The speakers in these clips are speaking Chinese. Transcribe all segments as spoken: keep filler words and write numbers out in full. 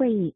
会议。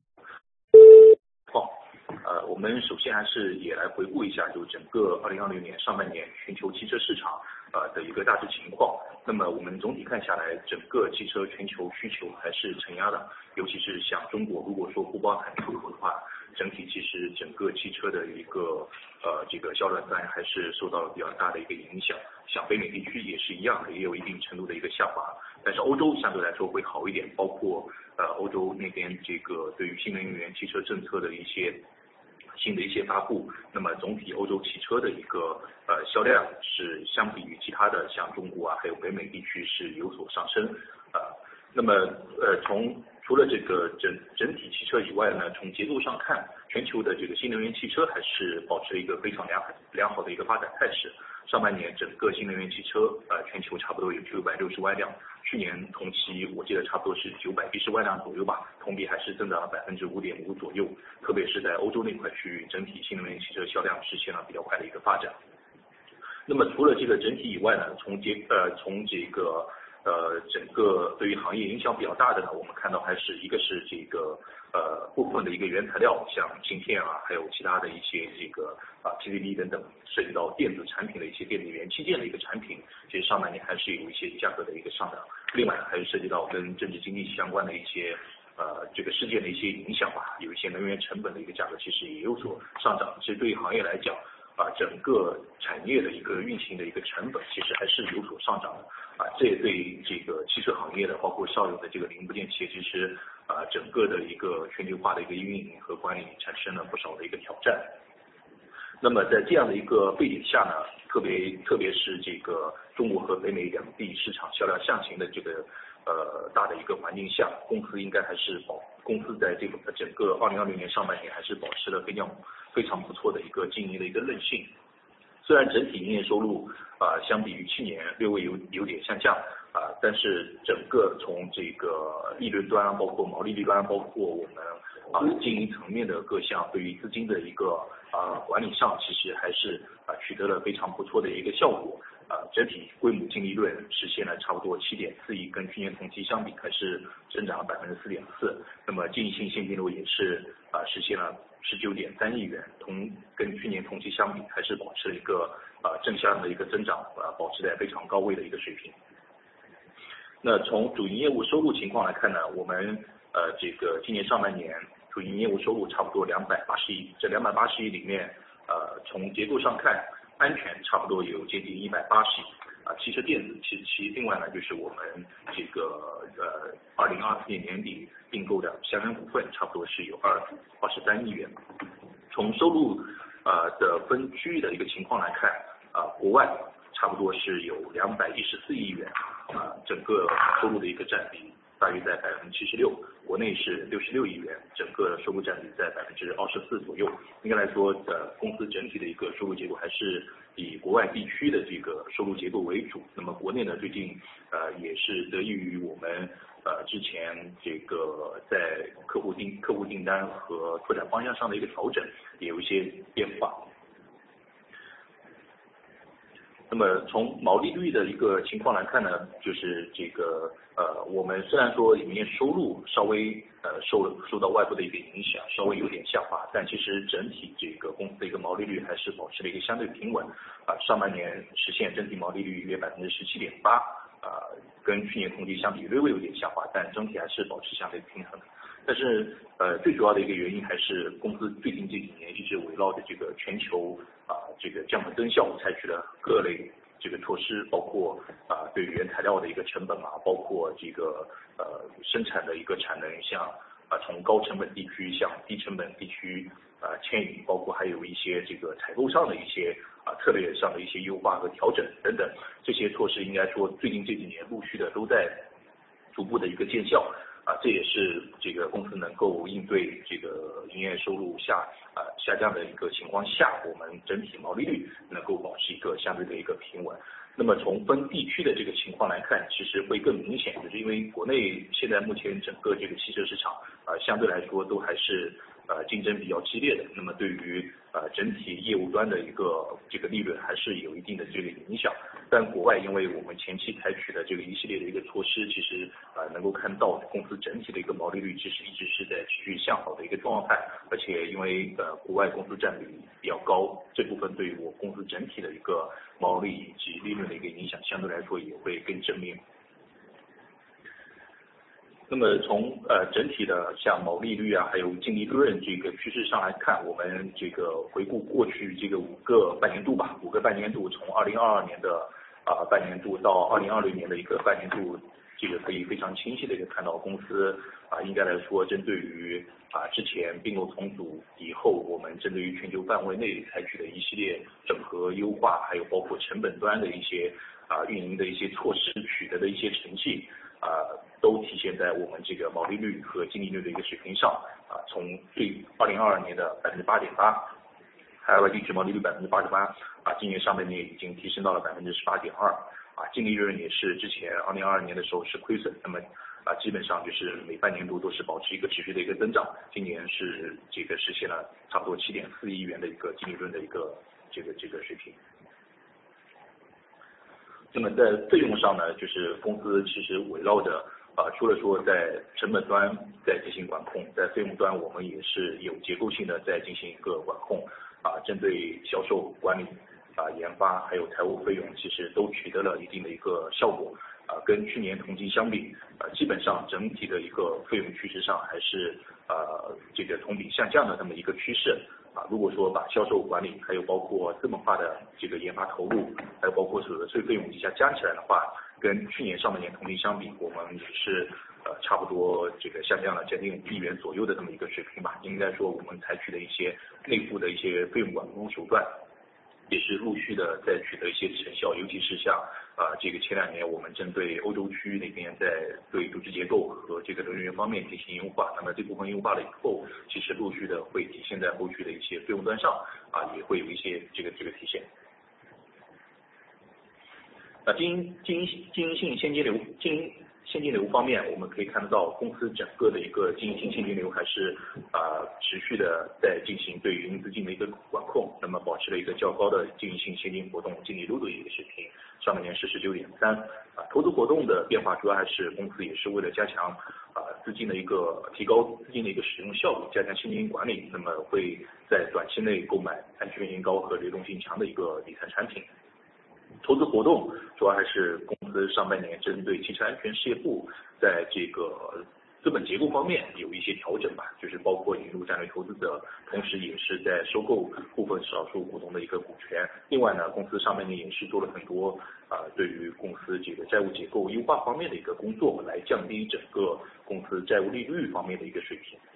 呃，我们首先还是也来回顾一下，就整个二零二零年上半年全球汽车市场呃的一个大致情况。那么我们总体看下来，整个汽车全球需求还是承压的，尤其是像中国，如果说不包含出口的话，整体其实整个汽车的一个呃这个销量端还是受到了比较大的一个影响。像北美地区也是一样的，也有一定程度的一个下滑，但是欧洲相对来说会好一点，包括呃欧洲那边这个对于新能源汽车政策的一些新的一些发布，那么总体欧洲汽车的一个呃销量是相比于其他的像中国啊还有北美地区是有所上升呃，那么呃从除了这个整整体汽车以外呢，从结构上看，全球的这个新能源汽车还是保持了一个非常良良好的一个发展态势。上半年整个新能源汽车呃全球差不多有九百六十万辆，去年同期我记得差不多是九百一十万辆左右吧，同比还是增长了百分之五点五左右，特别是在欧洲那块区域，整体新能源汽车销量实现了比较快的一个发展。那么除了这个整体以外呢，从结呃从这个呃整个对于行业影响比较大的呢，我们看到还是一个是这个呃部分的一个原材料，像芯片啊，还有其他的一些这个啊 P C B 等等，涉及到电子产品的一些电子元器件的一个产品，其实上半年还是有一些价格的一个上涨。另外还是涉及到跟政治经济相关的一些呃这个事件的一些影响吧，有一些能源成本的一个价格其实也有所上涨。其实对于行业来讲啊，整个产业的一个运行的一个成本其实还是有所上涨的啊，这也对这个汽车行业的包括上游的这个零部件企业，其实啊整个的一个全球化的一个运营和管理产生了不少的一个挑战。那么在这样的一个背景下呢，特别特别是这个中国和北美两地市场销量下行的这个呃大的一个环境下，公司应该还是保公司在这个整个二零二零年上半年还是保持了非常非常不错的一个经营的一个韧性。虽然整体营业收入啊、呃、相比于去年略微有有点下降啊、呃，但是整个从这个利润端，包括毛利率端，包括我们啊、呃、经营层面的各项对于资金的一个啊、呃、管理上，其实还是啊、呃、取得了非常不错的一个效果。啊，整体规模净利润实现了差不多七点四亿，跟去年同期相比还是增长了百分之四点四。那么经营性现金流也是啊实现了十九点三亿元，同跟去年同期相比还是保持了一个啊正向的一个增长，啊保持在非常高位的一个水平。那从主营业务收入情况来看呢，我们呃这个今年上半年主营业务收入差不多两百八十亿，这两百八十亿里面，呃从结构上看，安全差不多有接近一百八十亿，啊，汽车电子其其另外呢就是我们这个呃二零二四年年底并购的香港股份，差不多是有二二十三亿元。从收入呃的分区域的一个情况来看，啊、呃、国外差不多是有两百一十四亿元，啊、呃、整个收入的一个占比大约在百分之七十六，国内是六十六亿元，整个收入占比在百分之二十四左右。应该来说，呃，公司整体的一个收入结构还是以国外地区的这个收入结构为主。那么国内呢，最近呃也是得益于我们呃之前这个在客户订客户订单和拓展方向上的一个调整，也有一些变化。那么从毛利率的一个情况来看呢，就是这个呃，我们虽然说营业收入稍微呃受受到外部的一个影响，稍微有点下滑，但其实整体这个公司的一个毛利率还是保持了一个相对平稳啊、呃，上半年实现整体毛利率约百分之十七点八啊，跟去年同期相比略微有点下滑，但整体还是保持相对平衡。但是呃，最主要的一个原因还是公司最近这几年一直围绕着这个全球啊、呃、这个降本增效，采取了各类这个措施，包括啊、呃、对原材料的一个成本啊，包括这个呃生产的一个产能，像啊、呃、从高成本地区向低成本地区啊、呃、迁移，包括还有一些这个采购上的一些啊、呃、策略上的一些优化和调整等等，这些措施应该说最近这几年陆续的都在逐步的一个见效。啊，这也是这个公司能够应对这个营业收入下啊下降的一个情况下，我们整体毛利率能够保持一个相对的一个平稳。那么从分地区的这个情况来看，其实会更明显，就是因为国内现在目前整个这个汽车市场啊相对来说都还是呃竞争比较激烈的，那么对于呃整体业务端的一个这个利润还是有一定的这个影响。 但国外因为我们前期采取的这个一系列的一个措施，其实呃能够看到公司整体的一个毛利率其实一直是在持续向好的一个状态，而且因为呃国外公司占比比较高，这部分对于我公司整体的一个毛利以及利润的一个影响，相对来说也会更正面。那么从呃整体的像毛利率啊，还有净利润这个趋势上来看，我们这个回顾过去这个五个半年度吧，五个半年度从二零二二年的啊、呃、半年度到二零二零年的一个半年度，这个可以非常清晰的一个看到公司啊、呃、应该来说针对于啊、呃、之前并购重组以后，我们针对于全球范围内采取的一系列整合优化，还有包括成本端的一些啊、呃、运营的一些措施取得的一些成绩。啊、呃，都体现在我们这个毛利率和净利率的一个水平上啊、呃，从对二零二二年的百分之八点八，海外地区毛利率百分之八十八啊，今年上半年已经提升到了百分之十八点二啊，净利润也是之前二零二二年的时候是亏损，那么啊基本上就是每半年度都是保持一个持续的一个增长，今年是这个实现了差不多七点四亿元的一个净利润的一个这个这个水平。那么在费用上呢，就是公司其实围绕着啊、呃，除了说在成本端在进行管控，在费用端我们也是有结构性的在进行一个管控啊、呃，针对销售管理啊、呃、研发还有财务费用，其实都取得了一定的一个效果啊、呃，跟去年同期相比啊、呃，基本上整体的一个费用趋势上还是呃这个同比下降的这么一个趋势。啊，如果说把销售管理，还有包括资本化的这个研发投入，还有包括所得税费用一下加起来的话，跟去年上半年同期相比，我们也是呃差不多这个下降了将近五亿元左右的这么一个水平吧。应该说我们采取的一些内部的一些费用管控手段，也是陆续的在取得一些成效，尤其是像啊、呃、这个前两年我们针对欧洲区那边在对组织结构和这个人员方面进行优化，那么这部分优化了以后，其实陆续的会体现在后续的一些费用端上啊，也会有一些这个这个体现。啊，经营经营经营性现金流经营现金流方面，我们可以看得到公司整个的一个经营性现金流还是啊、呃、持续的在进行对营运资金的一个管控，那么保持了一个较高的经营性现金活动净利率的一个水平，上半年是十九点三啊。投资活动的变化主要还是公司也是为了加强啊、呃、资金的一个提高资金的一个使用效率，加强现金管理，那么会在短期内购买安全性高和流动性强的一个理财产品。投资活动主要还是公司上半年针对汽车安全事业部在这个资本结构方面有一些调整吧，就是包括引入战略投资者，同时也是在收购部分少数股东的一个股权。另外呢，公司上半年也是做了很多啊、呃，对于公司这个债务结构优化方面的一个工作，来降低整个公司债务利率方面的一个水平。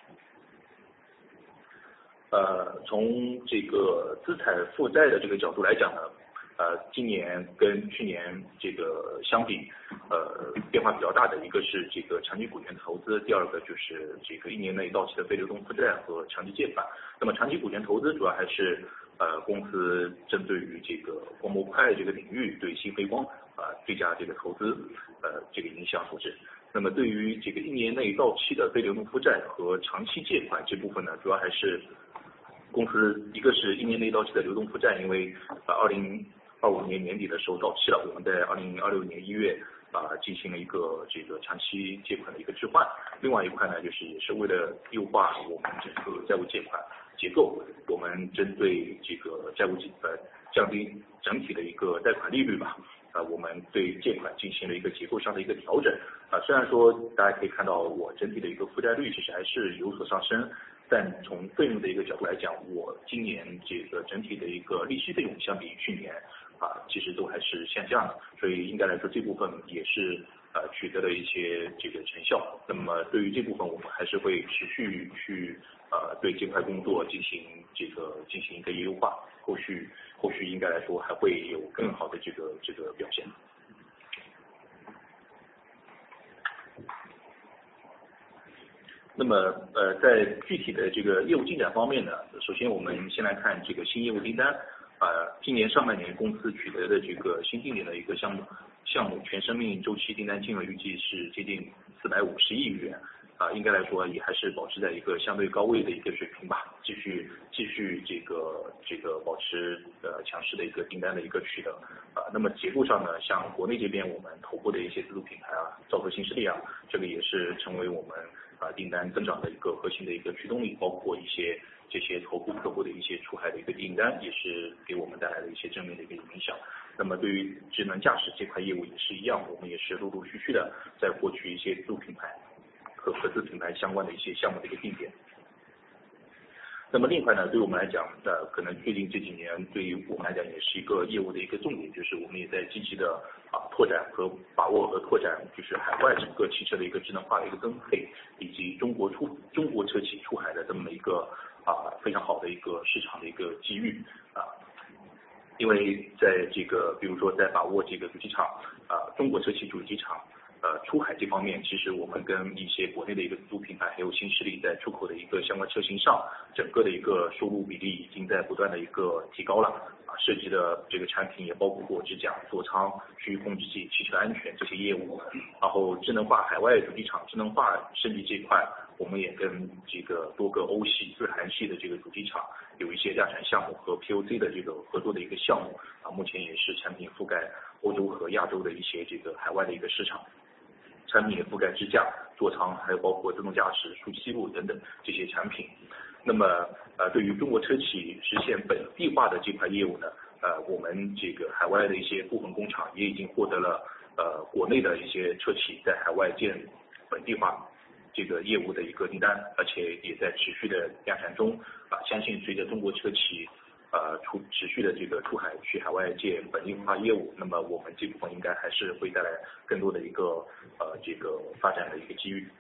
呃，从这个资产负债的这个角度来讲呢，呃，今年跟去年这个相比，呃，变化比较大的一个是这个长期股权投资，第二个就是这个一年内到期的非流动负债和长期借款。那么长期股权投资主要还是呃公司针对于这个光模块这个领域对新飞光啊、呃、追加这个投资呃这个影响所致。那么对于这个一年内到期的非流动负债和长期借款这部分呢，主要还是公司一个是一年内到期的流动负债，因为呃二零二五年年底的时候到期了，我们在二零二六年一月啊、呃、进行了一个这个长期借款的一个置换。另外一块呢，就是也是为了优化我们整个债务借款结构，我们针对这个债务呃降低整体的一个贷款利率吧。呃，我们对借款进行了一个结构上的一个调整。啊、呃，虽然说大家可以看到我整体的一个负债率其实还是有所上升，但从费用的一个角度来讲，我今年这个整体的一个利息费用相比于去年啊，其实都还是下降的，所以应该来说这部分也是呃取得了一些这个成效。那么对于这部分，我们还是会持续去呃对这块工作进行这个进行一个优化，后续后续应该来说还会有更好的这个这个表现。那么呃，在具体的这个业务进展方面呢，首先我们先来看这个新业务订单。呃，今年上半年公司取得的这个新定点的一个项目项目全生命周期订单金额预计是接近四百五十亿元。 啊，应该来说也还是保持在一个相对高位的一个水平吧，继续继续这个这个保持呃强势的一个订单的一个取得啊。那么结构上呢，像国内这边我们头部的一些自主品牌啊，兆和新势力啊，这个也是成为我们啊订单增长的一个核心的一个驱动力，包括一些这些头部客户的一些出海的一个订单，也是给我们带来了一些正面的一个影响。那么对于智能驾驶这块业务也是一样，我们也是陆陆续续的在获取一些自主品牌和合资品牌相关的一些项目的一个定点。那么另一块呢，对我们来讲，呃，可能最近这几年对于我们来讲也是一个业务的一个重点，就是我们也在积极的啊拓展和把握和拓展，就是海外整个汽车的一个智能化的一个增配，以及中国出中国车企出海的这么一个啊非常好的一个市场的一个机遇啊。因为在这个比如说在把握这个主机厂啊中国车企主机厂呃，出海这方面，其实我们跟一些国内的一个自主品牌，还有新势力在出口的一个相关车型上，整个的一个收入比例已经在不断的一个提高了啊。涉及的这个产品也包括支架、座舱、区域控制器、汽车安全这些业务。然后智能化海外主机厂智能化升级这一块，我们也跟这个多个欧系、日韩系的这个主机厂有一些量产项目和 P O C 的这个合作的一个项目啊，目前也是产品覆盖欧洲和亚洲的一些这个海外的一个市场。产品也覆盖支架、座舱，还有包括自动驾驶、输气路等等这些产品。那么，呃，对于中国车企实现本地化的这块业务呢，呃，我们这个海外的一些部分工厂也已经获得了呃国内的一些车企在海外建本地化这个业务的一个订单，而且也在持续的量产中啊。相信随着中国车企呃，出持续的这个出海去海外界本地化业务，那么我们这部分应该还是会带来更多的一个呃这个发展的一个机遇。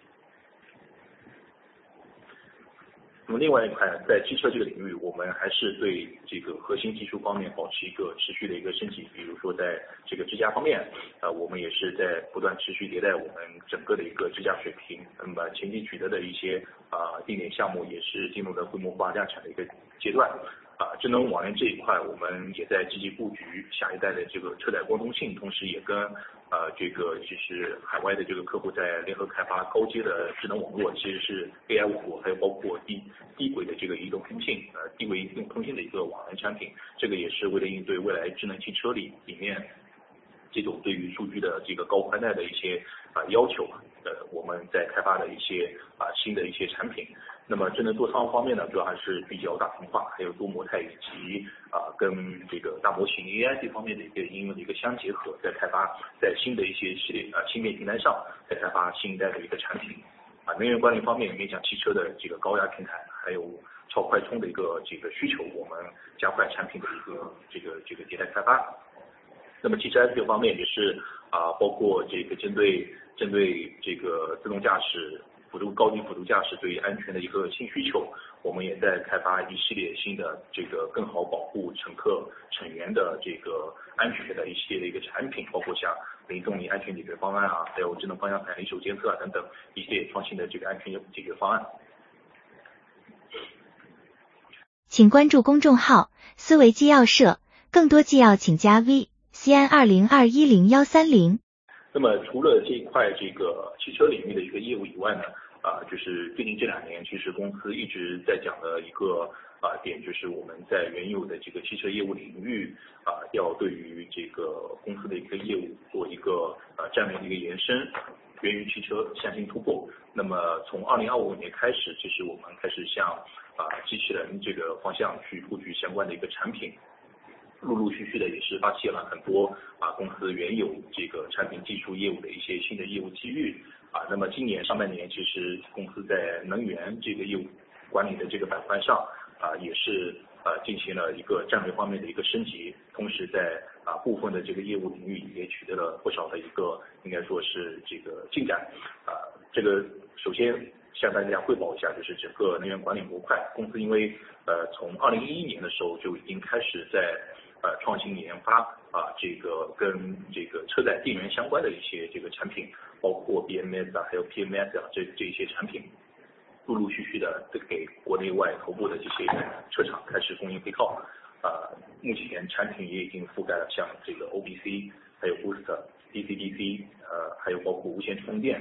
那么另外一块，在汽车这个领域，我们还是对这个核心技术方面保持一个持续的一个升级。比如说在这个支架方面，呃，我们也是在不断持续迭代我们整个的一个支架水平。那么前期取得的一些啊、呃、定点项目，也是进入了规模化量产的一个阶段。啊，智能网联这一块，我们也在积极布局下一代的这个车载光通信，同时也跟呃这个就是海外的这个客户在联合开发高阶的智能网络，其实是 A I 网络，还有包括低低轨的这个移动通信，呃低轨移动通信的一个网联产品，这个也是为了应对未来智能汽车里里面这种对于数据的这个高宽带的一些啊、呃、要求，呃我们在开发的一些啊、呃、新的一些产品。那么智能座舱方面呢，主要还是聚焦大屏化，还有多模态以及啊、呃、跟这个大模型 A I 这方面的一个应用的一个相结合，在开发在新的一些系列啊、呃、芯片平台上，在开发新一代的一个产品。啊，能源管理方面，面向汽车的这个高压平台，还有超快充的一个这个需求，我们加快产品的一个这个这个迭代开发。那么汽车安全方面也是啊，包括这个针对针对这个自动驾驶、辅助高级辅助驾驶对于安全的一个新需求，我们也在开发一系列新的这个更好保护乘客乘员的这个安全的一系列的一个产品，包括像零动力安全解决方案啊，还有智能方向盘离手监测啊等等一系列创新的这个安全解决方案。 请关注公众号思维纪要社，更多纪要请加 V C N 二零二一零一三零。 那么除了这一块这个汽车领域的一个业务以外呢，啊，就是最近这两年，其实公司一直在讲的一个啊点，就是我们在原有的这个汽车业务领域啊，要对于这个公司的一个业务做一个呃战略的一个延伸，源于汽车向新突破。那么从二零二五年开始，其实我们开始向啊机器人这个方向去布局相关的一个产品。陆陆续续的也是发现了很多啊公司原有这个产品技术业务的一些新的业务机遇啊。那么今年上半年，其实公司在能源这个业务管理的这个板块上啊，也是呃进行了一个战略方面的一个升级，同时在啊部分的这个业务领域也取得了不少的一个应该说是这个进展啊。这个首先向大家汇报一下，就是整个能源管理模块，公司因为呃从二零一一年的时候就已经开始在呃，创新研发啊，这个跟这个车载电源相关的一些这个产品，包括 B M S 啊，还有 P M S 啊，这这些产品，陆陆续续的给国内外头部的这些车厂开始供应配套。啊，目前产品也已经覆盖了像这个 O B C， 还有 Boost、D C D C， 呃，还有包括无线充电，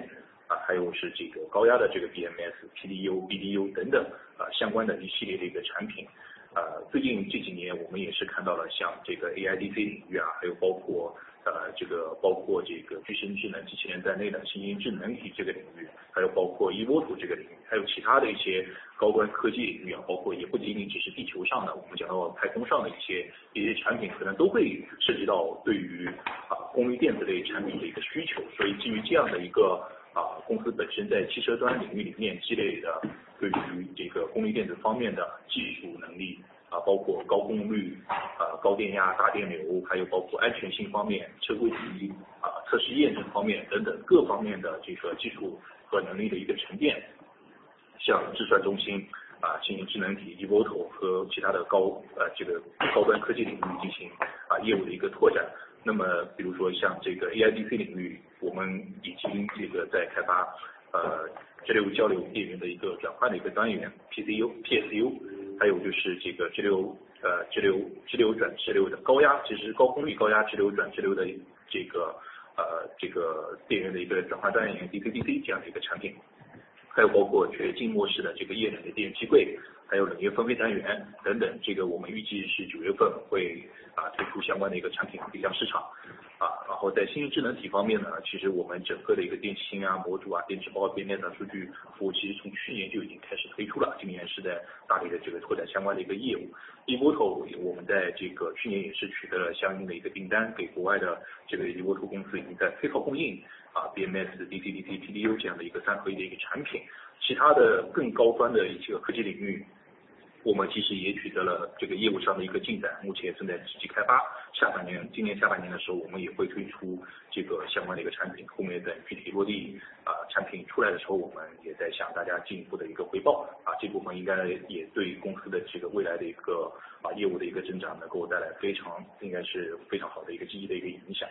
啊，还有是这个高压的这个 B M S、P D U、B D U 等等啊相关的一系列的一个产品。呃，最近这几年我们也是看到了像这个 A I D C 领域啊，还有包括呃这个包括这个具身智能机器人在内的新兴智能体这个领域，还有包括 e V O T O 这个领域，还有其他的一些高端科技领域啊，包括也不仅仅只是地球上的，我们讲到太空上的一些一些产品，可能都会涉及到对于啊功率电子类产品的一个需求。所以基于这样的一个啊公司本身在汽车端领域里面积累的对于这个功率电子方面的技术能力啊，包括高功率、啊高电压、大电流，还有包括安全性方面、车规体啊测试验证方面等等各方面的这个技术和能力的一个沉淀，像智算中心啊、新型智能体 e V O T O 和其他的高呃这个高端科技领域进行啊业务的一个拓展。那么比如说像这个 A I D C 领域，我们已经这个在开发呃直流交流电源的一个转换的一个单元 P C U、P S U， 还有就是这个直流呃直流直流转直流的高压，其实高功率高压直流转直流的这个呃这个电源的一个转换单元 D C D C 这样的一个产品。还有包括全静默式的这个液冷的电源机柜，还有冷液分配单元等等，这个我们预计是九月份会啊推出相关的一个产品推向市场啊。然后在新型智能体方面呢，其实我们整个的一个电器芯啊、模组啊、电池包、变电的数据服务，其实从去年就已经开始推出了，今年是在大力的这个拓展相关的一个业务。e V O T O 我们在这个去年也是取得了相应的一个订单，给国外的这个 e V O T O 公司已经在配套供应。啊 B M S、D C D C、P D U 这样的一个三合一的一个产品，其他的更高端的一些科技领域，我们其实也取得了这个业务上的一个进展，目前正在积极开发。下半年，今年下半年的时候，我们也会推出这个相关的一个产品，后面等具体落地啊、呃、产品出来的时候，我们也在向大家进一步的一个汇报啊，这部分应该也对公司的这个未来的一个啊业务的一个增长能够带来非常应该是非常好的一个积极的一个影响。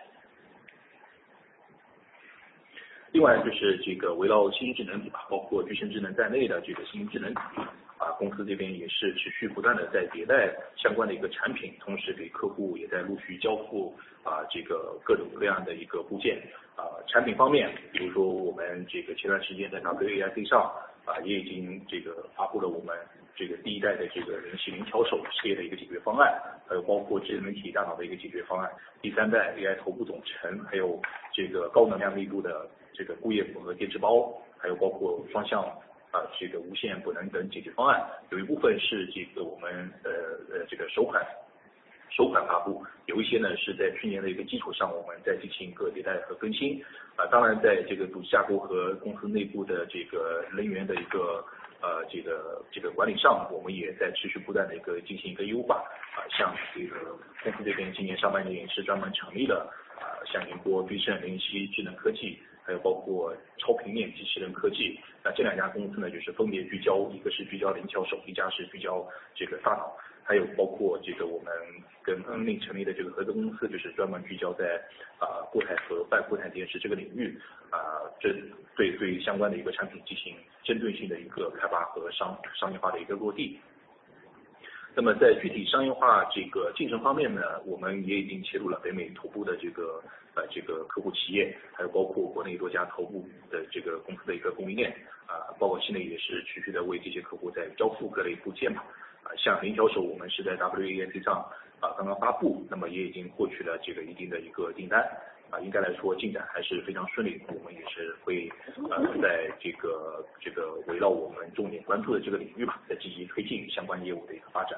另外就是这个围绕新兴智能体吧，包括具身智能在内的这个新兴智能体啊，公司这边也是持续不断的在迭代相关的一个产品，同时给客户也在陆续交付啊这个各种各样的一个部件啊。产品方面，比如说我们这个前段时间在 W A I C 上啊也已经这个发布了我们这个第一代的这个零系零巧手系列的一个解决方案，还有包括智能体大脑的一个解决方案，第三代 A I 头部总成，还有这个高能量密度的这个固液混合电池包，还有包括双向啊、呃、这个无线补能等解决方案，有一部分是这个我们呃呃这个首款首款发布，有一些呢是在去年的一个基础上，我们在进行一个迭代和更新啊、呃。当然，在这个组织架构和公司内部的这个人员的一个呃这个这个管理上，我们也在持续不断的一个进行一个优化啊、呃。像这个公司这边今年上半年也是专门成立了啊、呃、像宁波必胜灵犀智能科技，还有包括超平面机器人科技，那这两家公司呢，就是分别聚焦，一个是聚焦灵巧手，一家是聚焦这个大脑，还有包括这个我们跟恩令成立的这个合资公司，就是专门聚焦在啊、呃、固态和半固态电池这个领域啊、呃，这对对相关的一个产品进行针对性的一个开发和商商业化的一个落地。那么在具体商业化这个进程方面呢，我们也已经切入了北美头部的这个呃这个客户企业，还有包括国内多家头部的这个公司的一个供应链啊、呃，包括现在也是持续的为这些客户在交付各类部件嘛啊、呃，像灵巧手我们是在 W A I C 上啊、呃、刚刚发布，那么也已经获取了这个一定的一个订单啊、呃，应该来说进展还是非常顺利，我们也是会呃在这个这个围绕我们重点关注的这个领域吧，在积极推进相关业务的一个发展。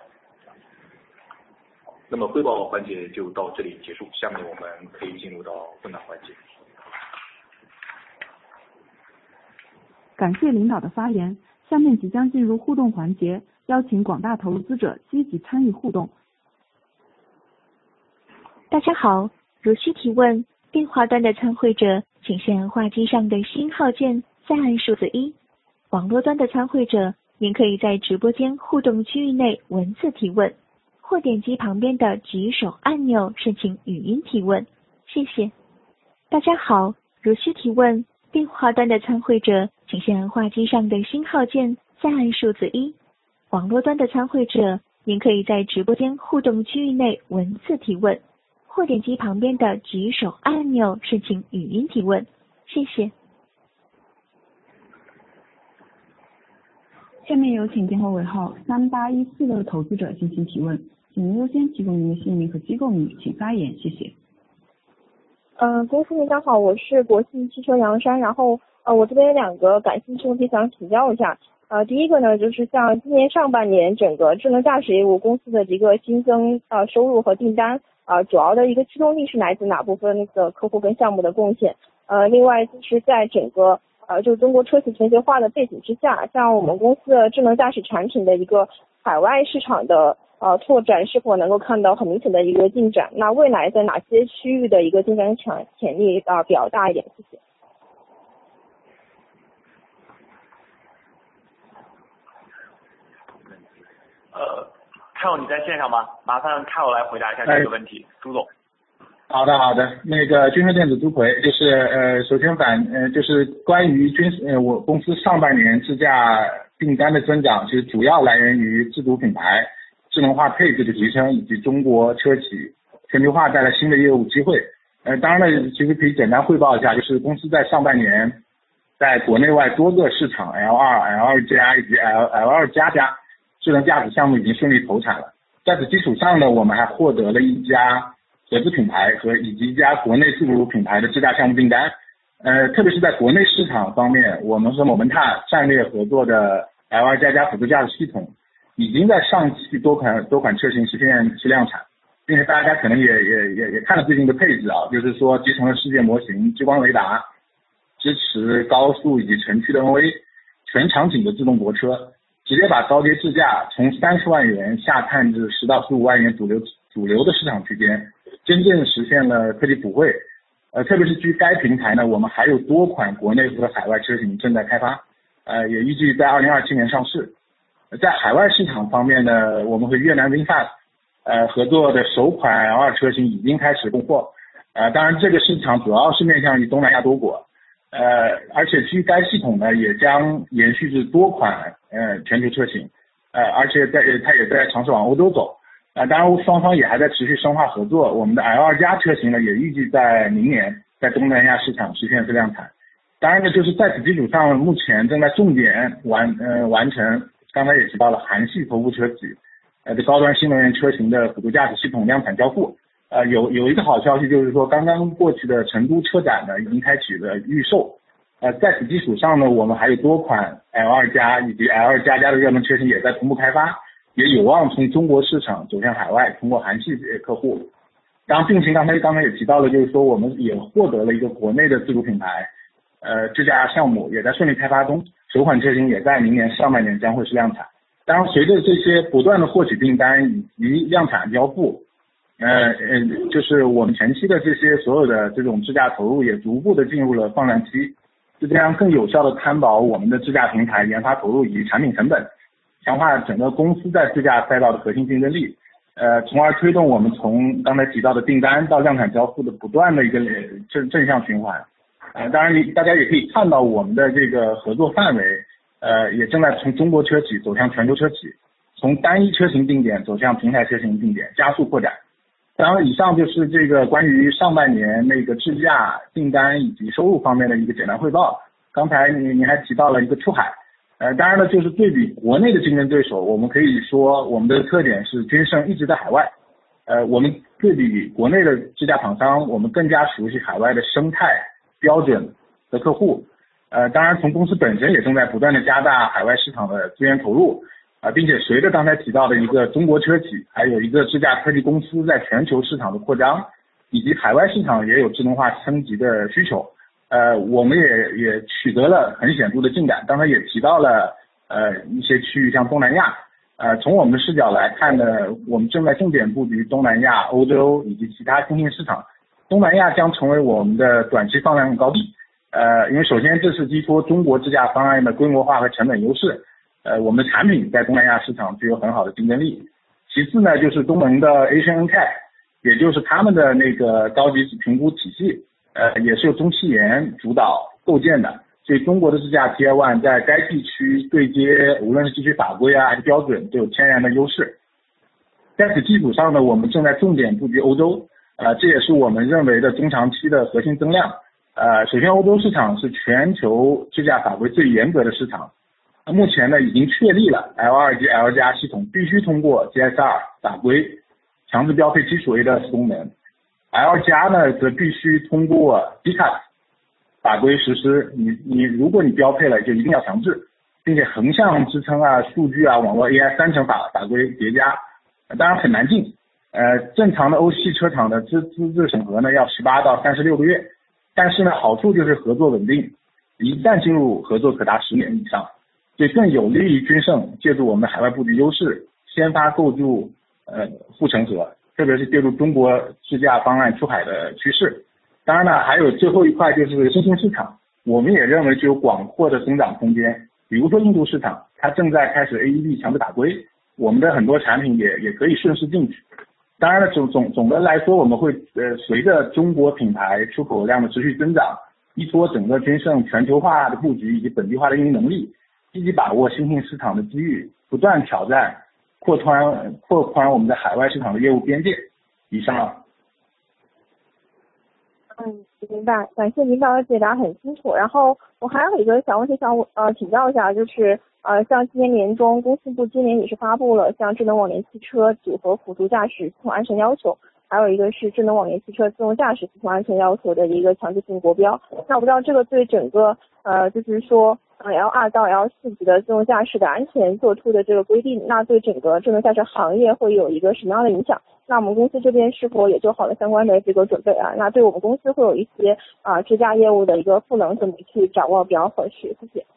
那么汇报环节就到这里结束，下面我们可以进入到问答环节。 感谢领导的发言，下面即将进入互动环节，邀请广大投资者积极参与互动。 大家好，如需提问，电话端的参会者请先按话机上的星号键，再按数字一。网络端的参会者，您可以在直播间互动区域内文字提问，或点击旁边的举手按钮申请语音提问，谢谢。大家好，如需提问，电话端的参会者请先按话机上的星号键，再按数字一。网络端的参会者，您可以在直播间互动区域内文字提问，或点击旁边的举手按钮申请语音提问，谢谢。 下面有请电话尾号三八一四的投资者进行提问，请您优先提供您的姓名和机构名，请发言，谢谢。 呃，郭副大家好，我是国信汽车杨山，然后呃，我这边有两个感兴趣问题想请教一下。呃，第一个呢，就是像今年上半年整个智能驾驶业务公司的一个新增呃收入和订单，呃，主要的一个驱动力是来自哪部分的客户跟项目的贡献？呃，另外就是在整个呃就是中国车企全球化的背景之下，像我们公司的智能驾驶产品的一个海外市场的呃拓展是否能够看到很明显的一个进展？那未来在哪些区域的一个进展潜潜力啊、呃、比较大一点？谢谢。 呃，看我你在线上吗？麻烦看我来回答一下这个问题，哎、朱总。 好的，好的。那个君盛电子朱奎，就是呃，首先反呃，就是关于君呃我公司上半年自驾订单的增长，其实主要来源于自主品牌智能化配置的提升，以及中国车企全球化带来新的业务机会。呃，当然了，其实可以简单汇报一下，就是公司在上半年在国内外多个市场 L 二、L 二 加以及 L L 二 加加智能驾驶项目已经顺利投产了。在此基础上呢，我们还获得了一家合资品牌和以及一家国内自主品牌的自驾项目订单。呃，特别是在国内市场方面，我们和某门踏战略合作的 L 二 加加辅助驾驶系统已经在上汽多款多款车型实现试量产，并且大家可能也也也也看了最近的配置啊，就是说集成了世界模型、激光雷达，支持高速以及城区的 N V， 全场景的自动泊车，直接把高阶自驾从三十万元下探至十到十五万元主流主流的市场区间，真正实现了科技普惠。呃，特别是基于该平台呢，我们还有多款国内和海外车型正在开发，呃，也预计在二零二七年上市。在海外市场方面呢，我们和越南 VinFast 呃合作的首款 L 二 车型已经开始供货。呃，当然这个市场主要是面向于东南亚多国。呃，而且基于该系统呢，也将延续至多款呃全球车型。呃，而且在它也在尝试往欧洲走。啊，当然双方也还在持续深化合作。我们的 L 二 加车型呢，也预计在明年在东南亚市场实现试量产。当然呢，就是在此基础上，目前正在重点完呃完成，刚才也提到了韩系头部车企呃的高端新能源车型的辅助驾驶系统量产交付。呃，有有一个好消息就是说，刚刚过去的成都车展呢，已经开启了预售。呃，在此基础上呢，我们还有多款 L 二 加以及 L 二 加加的热门车型也在同步开发。也有望从中国市场走向海外，通过韩系客户。当然并行刚才刚才也提到了，就是说我们也获得了一个国内的自主品牌呃自驾项目，也在顺利开发中，首款车型也在明年上半年将会是量产。当然随着这些不断的获取订单以及量产交付，呃呃就是我们前期的这些所有的这种自驾投入也逐步的进入了放量期，就这样更有效的摊薄我们的自驾平台研发投入以及产品成本，强化整个公司在自驾赛道的核心竞争力，呃，从而推动我们从刚才提到的订单到量产交付的不断的一个正正向循环。呃，当然大家也可以看到我们的这个合作范围，呃，也正在从中国车企走向全球车企，从单一车型定点走向平台车型定点，加速扩展。当然，以上就是这个关于上半年那个自驾订单以及收入方面的一个简单汇报。刚才你你还提到了一个出海。呃，当然了，就是对比国内的竞争对手，我们可以说我们的特点是君盛一直在海外。呃，我们对比国内的自驾厂商，我们更加熟悉海外的生态、标准和客户。呃，当然从公司本身也正在不断的加大海外市场的资源投入，啊、呃，并且随着刚才提到的一个中国车企，还有一个自驾科技公司在全球市场的扩张，以及海外市场也有智能化升级的需求。呃，我们也也取得了很显著的进展。刚才也提到了呃一些区域，像东南亚。呃，从我们的视角来看呢，我们正在重点布局东南亚、欧洲以及其他新兴市场。东南亚将成为我们的短期放量高地。呃，因为首先这是依托中国自驾方案的规模化和成本优势。呃，我们的产品在东南亚市场具有很好的竞争力。其次呢，就是东盟的 Asian N C A P， 也就是他们的那个高级评估体系。呃，也是由中汽研主导构建的，所以中国的自驾 Tier 一 在该地区对接，无论是地区法规啊还是标准，都有天然的优势。在此基础上呢，我们正在重点布局欧洲，呃，这也是我们认为的中长期的核心增量。呃，首先欧洲市场是全球自驾法规最严格的市场， 目前呢已经确立了 L 二 及 L 加系统必须通过 G S R 法规强制标配基础 A D A S 功能， L 加呢则必须通过 D C A S 法规实施，你你如果你标配了就一定要强制，并且横向支撑啊、数据啊、网络 A I 三层法法规叠加，当然很难进。呃，正常的欧系车厂的资资质审核呢要十八到三十六个月，但是呢好处就是合作稳定，一旦进入合作可达十年以上，所以更有利于君盛借助我们的海外布局优势，先发构筑呃护城河，特别是借助中国自驾方案出海的趋势。当然呢，还有最后一块就是新兴市场，我们也认为具有广阔的增长空间。比如说印度市场，它正在开始 A E D 强制打规，我们的很多产品也也可以顺势进去。当然了，总总总的来说，我们会呃随着中国品牌出口量的持续增长，依托整个君盛全球化的布局以及本地化的运营能力，积极把握新兴市场的机遇，不断挑战扩宽扩宽我们的海外市场的业务边界。以上。 嗯，明白，感谢领导的解答很清楚。然后我还有一个小问题想呃请教一下，就是呃像今年年中，工信部今年也是发布了像智能网联汽车组合辅助驾驶系统安全要求，还有一个是智能网联汽车自动驾驶系统安全要求的一个强制性国标。那我不知道这个对整个呃就是说呃 L 二 到 L 四 级的自动驾驶的安全做出的这个规定，那对整个智能驾驶行业会有一个什么样的影响？那我们公司这边是否也做好了相关的这个准备啊？那对我们公司会有一些啊智驾业务的一个赋能，怎么去掌握比较合适？谢谢。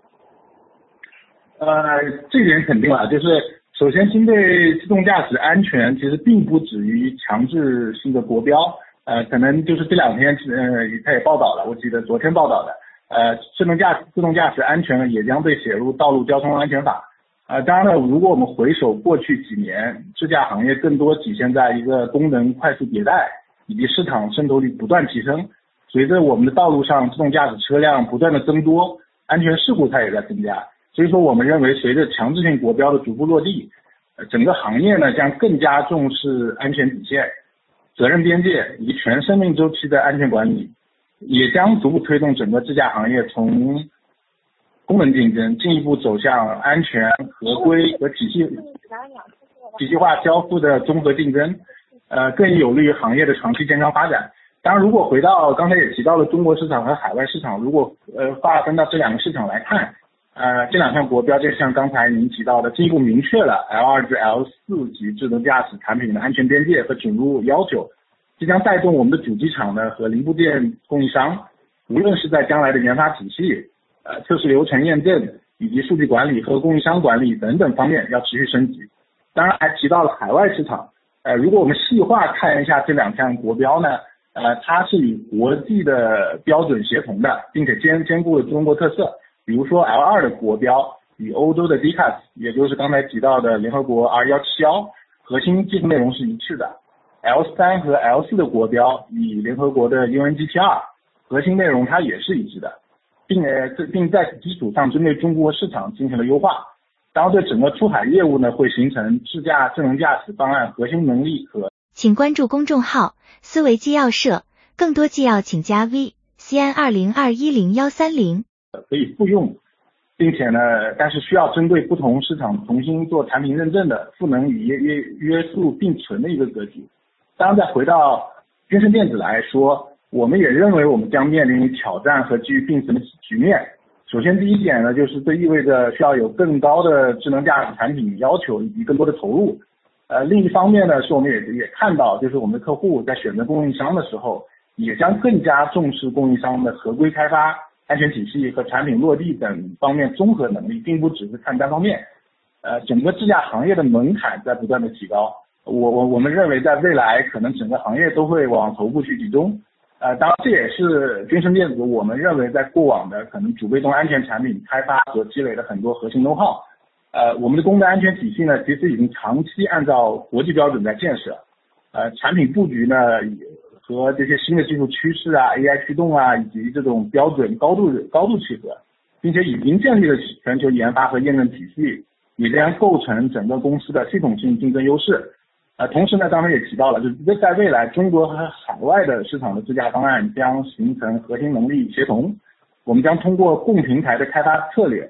呃，这点肯定了，就是首先针对自动驾驶安全，其实并不止于强制性的国标，呃，可能就是这两天呃他也报道了，我记得昨天报道的，呃，智能驾自动驾驶安全呢也将被写入道路交通安全法。呃，当然了，如果我们回首过去几年，智驾行业更多体现在一个功能快速迭代，以及市场渗透率不断提升。随着我们的道路上自动驾驶车辆不断的增多，安全事故它也在增加。所以说，我们认为随着强制性国标的逐步落地，呃，整个行业呢将更加重视安全底线、责任边界以及全生命周期的安全管理，也将逐步推动整个智驾行业从功能竞争进一步走向安全、合规和体系体系化交付的综合竞争，呃，更有利于行业的长期健康发展。当然，如果回到刚才也提到了中国市场和海外市场，如果呃划分到这两个市场来看，呃，这两项国标就像刚才您提到的，进一步明确了 L 二 至 L 四 级智能驾驶产品的安全边界和准入要求，这将带动我们的主机厂呢和零部件供应商，无论是在将来的研发体系、呃测试流程验证以及数据管理和供应商管理等等方面要持续升级。当然还提到了海外市场，呃，如果我们细化看一下这两项国标呢，呃，它是与国际的标准协同的，并且兼兼顾了中国特色。比如说 L 二 的国标与欧洲的 D C A S， 也就是刚才提到的联合国 R 一七一核心技术内容是一致的。L 三 和 L 四 的国标与联合国的 U N G T 二核心内容它也是一致的，并呃并在此基础上针对中国市场进行了优化。当然，对整个出海业务呢，会形成智驾智能驾驶方案核心能力和。 请关注公众号思维纪要社，更多纪要请加 V C N 二零二一零一三零。 可以复用，并且呢，但是需要针对不同市场重新做产品认证的赋能与约约约束并存的一个格局。当然，再回到君盛电子来说，我们也认为我们将面临挑战和机遇并存的局面。首先，第一点呢，就是这意味着需要有更高的智能驾驶产品要求以及更多的投入。呃，另一方面呢，是我们也也看到，就是我们的客户在选择供应商的时候，也将更加重视供应商的合规开发、安全体系和产品落地等方面综合能力，并不只是看单方面。呃，整个智驾行业的门槛在不断的提高，我我我们认为在未来可能整个行业都会往头部去集中。呃，当然这也是君盛电子我们认为在过往的可能主被动安全产品开发所积累的很多核心know how。呃，我们的功能安全体系呢，其实已经长期按照国际标准在建设。呃，产品布局呢和这些新的技术趋势啊、A I 驱动啊以及这种标准高度高度契合，并且已经建立了全球研发和验证体系，也将构成整个公司的系统性竞争优势。呃，同时呢，刚才也提到了，就是在未来，中国和海外的市场的智驾方案将形成核心能力协同。我们将通过共平台的开发策略，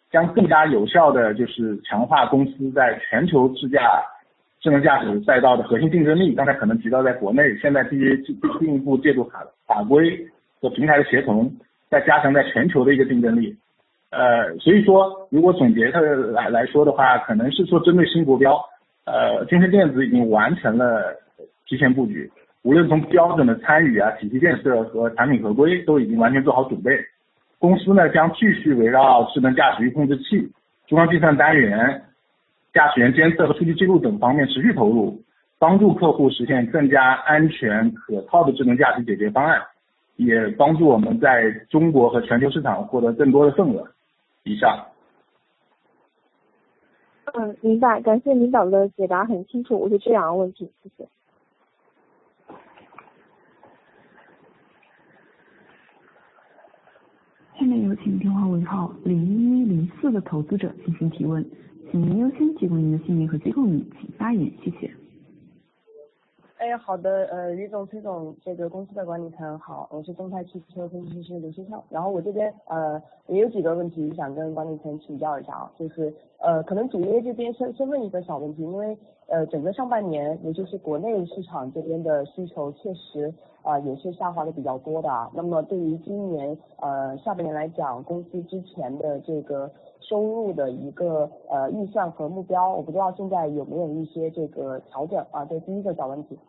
将更加有效的就是强化公司在全球智驾智能驾驶赛道的核心竞争力。刚才可能提到在国内，现在必须进一步借助法法规和平台的协同，再加强在全球的一个竞争力。呃，所以说，如果总结它来来说的话，可能是说针对新国标，呃，君实电子已经完成了提前布局，无论从标准的参与啊、体系建设和产品合规，都已经完全做好准备。公司呢将继续围绕智能驾驶域控制器、中央计算单元、驾驶员监测和数据记录等方面持续投入，帮助客户实现更加安全可靠的智能驾驶解决方案，也帮助我们在中国和全球市场获得更多的份额。以上。 嗯，明白，感谢领导的解答很清楚，我就这两个问题，谢谢。 下面有请电话尾号零一零四的投资者进行提问，请您优先提供您的姓名和机构名，请发言，谢谢。 哎，好的，呃，于总、崔总，这个公司的管理层好，我是东派汽车分析师刘希畅。然后我这边呃也有几个问题想跟管理层请教一下啊，就是呃可能主业这边先先问一个小问题，因为呃整个上半年，尤其是国内市场这边的需求确实啊、呃、也是下滑的比较多的啊。那么对于今年呃下半年来讲，公司之前的这个收入的一个呃预算和目标，我不知道现在有没有一些这个调整啊？这是第一个小问题。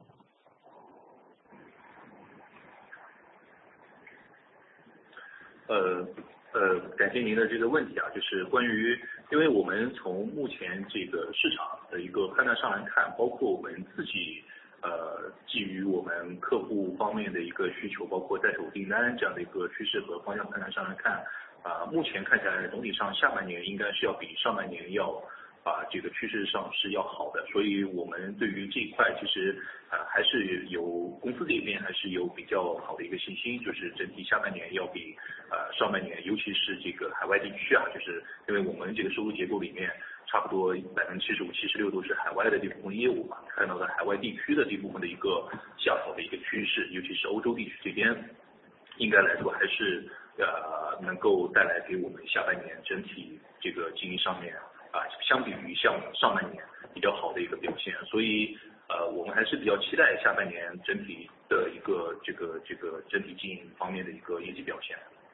呃呃，感谢您的这个问题啊，就是关于，因为我们从目前这个市场的一个判断上来看，包括我们自己呃基于我们客户方面的一个需求，包括在手订单这样的一个趋势和方向判断上来看，啊、呃，目前看起来总体上下半年应该是要比上半年要啊、呃、这个趋势上是要好的，所以我们对于这一块其实啊、呃、还是有公司这边还是有比较好的一个信心，就是整体下半年要比呃上半年，尤其是这个海外地区啊，就是因为我们这个收入结构里面差不多百分之七十五、七十六都是海外的这部分业务嘛，看到的海外地区的这部分的一个下滑的一个趋势，尤其是欧洲地区这边，应该来说还是呃能够带来给我们下半年整体这个经营上面啊、呃，相比于像上半年比较好的一个表现，所以呃我们还是比较期待下半年整体的一个这个这个整体经营方面的一个业绩表现。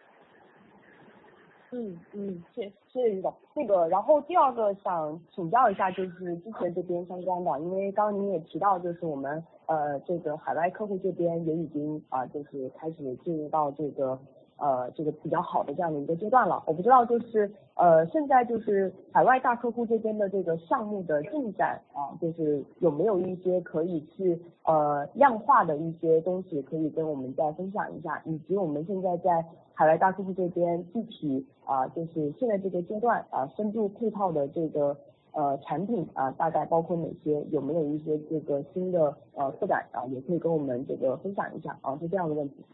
嗯嗯，谢谢谢于总。那个，然后第二个想请教一下，就是之前这边相关的，因为刚刚您也提到，就是我们呃这个海外客户这边也已经啊、呃、就是开始进入到这个呃这个比较好的这样的一个阶段了。我不知道就是呃现在就是海外大客户这边的这个项目的进展啊，就是有没有一些可以去呃量化的一些东西可以跟我们再分享一下，以及我们现在在海外大客户这边具体啊、呃、就是现在这个阶段啊、呃、深度配套的这个呃产品啊、呃、大概包括哪些，有没有一些这个新的呃拓展啊，也可以跟我们这个分享一下啊，是这样的问题。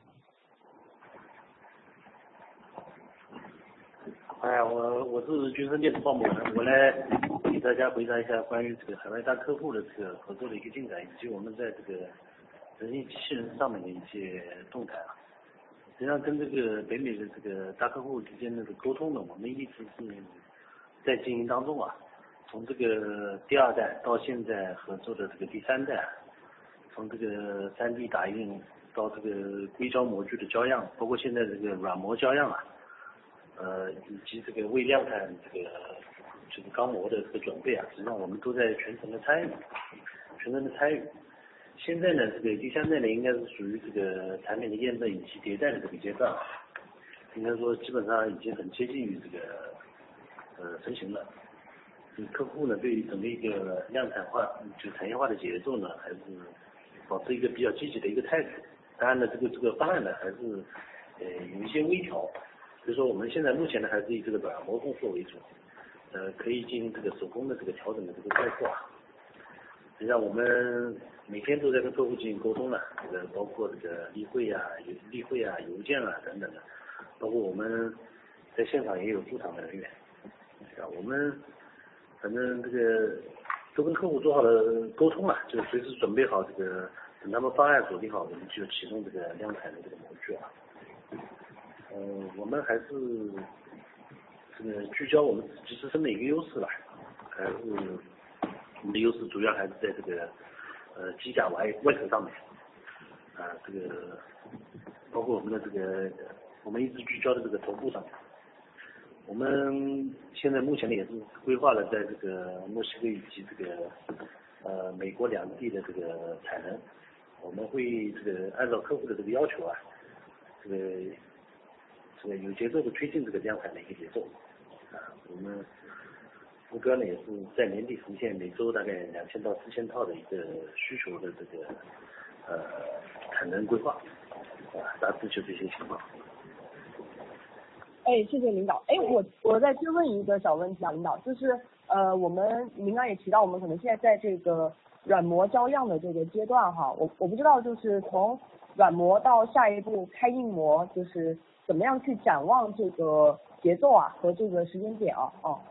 哎，我我是君生电子鲍某人，我来给大家回答一下关于这个海外大客户的这个合作的一个进展，以及我们在这个人力机器人上面的一些动态啊。实际上跟这个北美的这个大客户之间的沟通呢，我们一直是在进行当中啊。从这个第二代到现在合作的这个第三代，从这个 三 D 打印到这个硅胶模具的交样，包括现在这个软模交样啊，呃，以及这个未量产这个就是钢模的这个准备啊，实际上我们都在全程的参与，全程的参与。现在呢，这个第三代呢，应该是属于这个产品的验证以及迭代的这个阶段，应该说基本上已经很接近于这个呃成型了。客户呢，对于整个一个量产化、就产业化的节奏呢，还是保持一个比较积极的一个态度。当然呢，这个这个方案呢，还是呃有一些微调，比如说我们现在目前呢，还是以这个软模动作为主，呃，可以进行这个手工的这个调整的这个概括。实际上我们每天都在跟客户进行沟通了，这个包括这个例会啊、例会啊、邮件啊等等的，包括我们在现场也有驻场的人员，啊，我们反正这个都跟客户做好了沟通了，就随时准备好这个，等他们方案锁定好，我们就启动这个量产的这个模具啊。嗯、呃，我们还是这个聚焦我们自己自身的一个优势吧，还是我们的优势主要还是在这个呃机甲外外壳上面，啊、呃、这个包括我们的这个我们一直聚焦的这个头部上面。我们现在目前呢也是规划了在这个墨西哥以及这个呃美国两地的这个产能，我们会这个按照客户的这个要求啊，这个这个有节奏的推进这个量产的一个节奏啊，我们目标呢也是在年底实现每周大概两千到四千套的一个需求的这个呃产能规划啊，大致就这些情况。 哎，谢谢领导。哎，我我再追问一个小问题啊，领导，就是呃，我们您刚也提到，我们可能现在在这个软模交样的这个阶段哈，我我不知道就是从软模到下一步开硬模，就是怎么样去展望这个节奏啊和这个时间点啊，哦。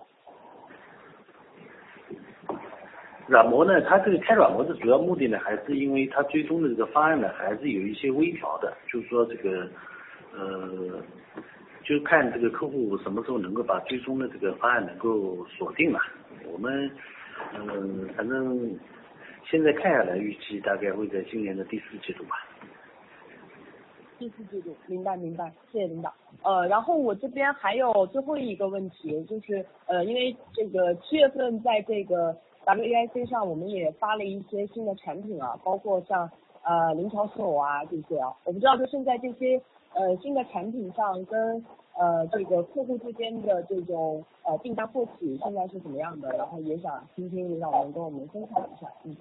软模呢，它这个开软模的主要目的呢，还是因为它最终的这个方案呢，还是有一些微调的，就是说这个呃。就看这个客户什么时候能够把最终的这个方案能够锁定了。我们嗯、呃，反正现在看下来，预计大概会在今年的第四季度吧。 第四季度，明白明白，谢谢领导。呃，然后我这边还有最后一个问题，就是呃，因为这个七月份在这个 W A I C 上，我们也发了一些新的产品啊，包括像呃灵巧手啊这些啊，我不知道就现在这些呃新的产品上跟呃这个客户之间的这种呃订单获取现在是怎么样的，然后也想听听领导能跟我们分享一下。嗯。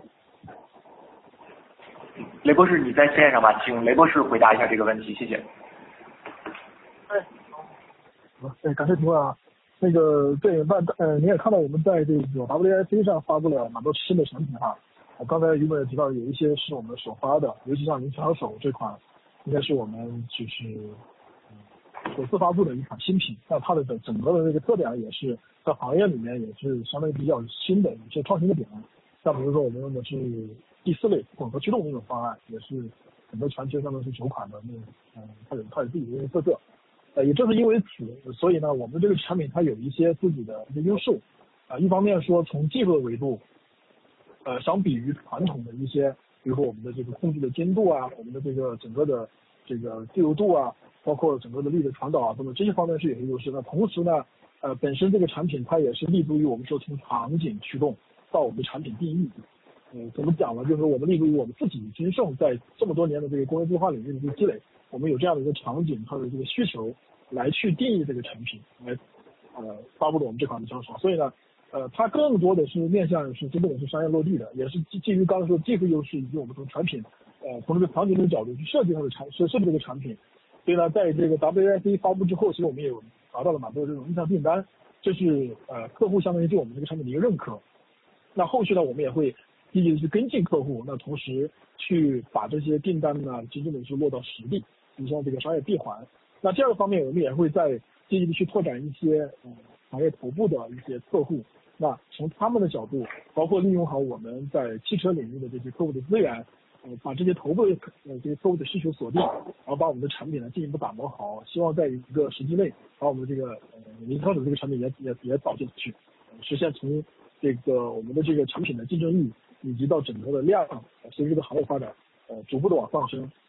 雷博士你在线上吧，请雷博士回答一下这个问题，谢谢。 哎，好，对，感谢提问啊。那个对，那呃，您也看到我们在这个 W A I C 上发布了蛮多新的产品哈。我刚才于总也提到，有一些是我们首发的，尤其像灵巧手这款，应该是我们就是嗯首次发布的一款新品。那它的整整个的这个特点也是在行业里面也是相对比较新的一些创新的点。像比如说我们用的是第四类混合驱动那种方案，也是整个全球上面是首款的那种，嗯，它有它有自己的一个特色。呃，也正是因为此，所以呢，我们这个产品它有一些自己的一些优势。啊、呃，一方面说从技术的维度，呃，相比于传统的一些，比如说我们的这个控制的精度啊，我们的这个整个的这个自由度啊，包括整个的力的传导啊等等这些方面是有些优势。那同时呢，呃，本身这个产品它也是立足于我们说从场景驱动到我们的产品定义。嗯，怎么讲呢？就是我们立足于我们自己金盛在这么多年的这个工业规划领域的这个积累，我们有这样的一个场景，它的这个需求来去定义这个产品，来呃发布了我们这款的商爽。所以呢，呃，它更多的是面向是真正的是商业落地的，也是基基于刚才说的技术优势以及我们从产品呃从这个场景的角度去设计它的产设设计这个产品。所以呢，在这个 W A I C 发布之后，其实我们也有达到了蛮多这种意向订单，这是呃客户相当于对我们这个产品的一个认可。那后续呢，我们也会积极的去跟进客户，那同时去把这些订单呢，真正的是落到实地，你像这个商业闭环。那第二个方面，我们也会在积极的去拓展一些嗯行业头部的一些客户。那从他们的角度，包括利用好我们在汽车领域的这些客户的资源，呃，把这些头部的呃这些客户的需求锁定，然后把我们的产品呢进一步打磨好，希望在一个时机内把我们的这个呃灵巧手这个产品也也也导进去，实现从这个我们的这个产品的竞争力。以及到整个的量，随着这个行业发展，呃，逐步的往上升。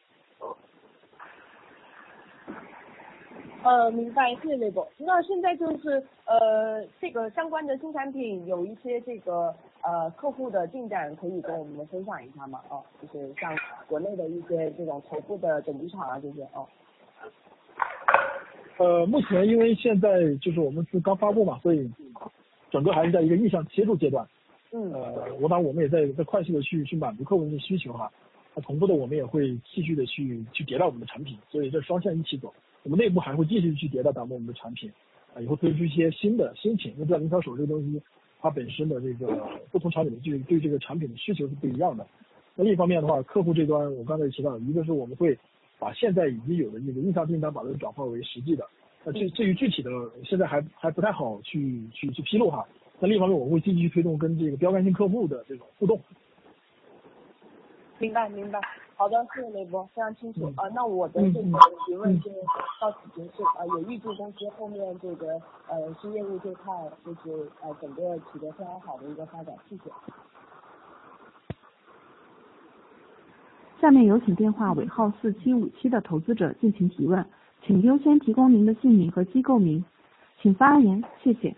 呃，明白，谢谢雷博。那现在就是呃，这个相关的新产品有一些这个呃客户的进展，可以跟我们分享一下吗？哦，就是像国内的一些这种头部的整机厂啊这些哦。 呃，目前因为现在就是我们是刚发布嘛，所以整个还是在一个意向切入阶段。 嗯， 呃，我当然我们也在在快速的去去满足客户的需求哈，那同步的我们也会继续的去去迭代我们的产品，所以这双线一起走。我们内部还会继续去迭代打磨我们的产品，啊，以后推出一些新的新品。因为在灵巧手这个东西，它本身的这个不同场景的对对这个产品的需求是不一样的。那另一方面的话，客户这端我刚才也提到，一个是我们会把现在已经有的这个印象订单把它转化为实际的。那至至于具体的，现在还还不太好去去去披露哈。那另一方面，我会积极去推动跟这个标杆性客户的这种互动。 明白明白， 好的，谢谢雷博，非常清楚。啊、呃，那我的这个提问就到此结束。呃，也预祝公司后面这个呃新业务这块就是呃整个取得非常好的一个发展，谢谢。 下面有请电话尾号四七五七的投资者进行提问，请优先提供您的姓名和机构名，请发言，谢谢。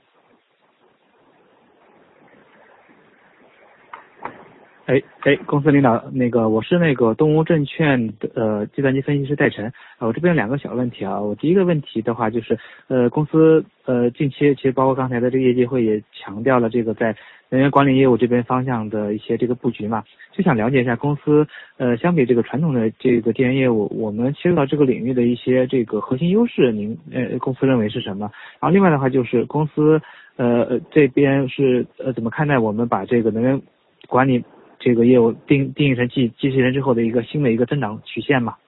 哎哎，公司领导，那个我是那个东吴证券的呃计算机分析师戴晨，呃我这边有两个小问题啊。我第一个问题的话就是呃公司呃近期其实包括刚才的这个业绩会也强调了这个在能源管理业务这边方向的一些这个布局嘛，就想了解一下公司呃相比这个传统的这个电源业务，我们切入到这个领域的一些这个核心优势，您呃公司认为是什么？然后另外的话就是公司呃这边是呃怎么看待我们把这个能源管理这个业务定定义成机机器人之后的一个新的一个增长曲线嘛？